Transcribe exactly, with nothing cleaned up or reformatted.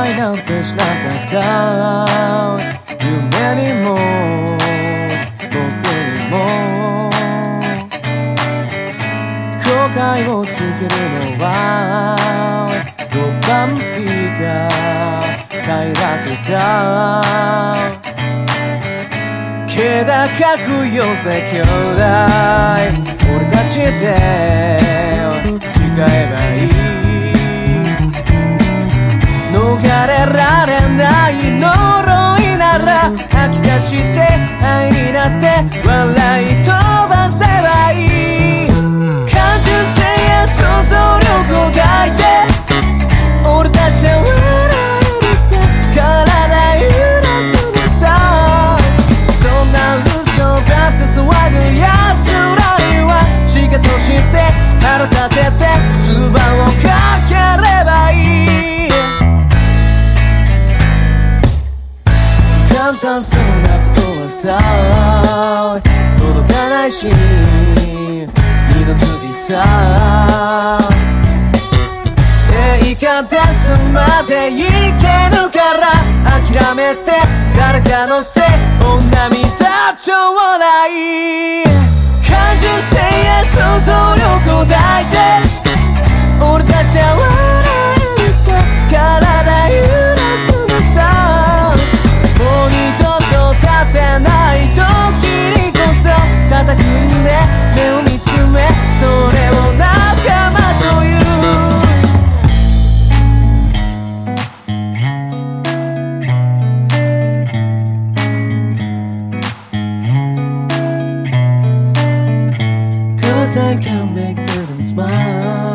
悔なんてしなかった夢にも僕にも後悔を作るのはロマンピが快楽か気高く寄せ兄弟俺たちで誓えばいい逃れられない呪いなら吐き出して愛になって笑い飛ばせばいい感受性や想像力を抱いて俺たちは笑えるさ体揺らすのさそんな嘘だって騒ぐ奴らには仕方として腹立てて唾をかければいい簡単そうなことはさ届かないし二の次さ正解ですまでいけるから諦めて誰かのせいを涙ちょうだい感受性や想像力を抱いて俺たちは笑えるさ体揺らすのさもう二度と立てない時にこそ叩くんで目を見つめそれを仲間というCause I can make them smile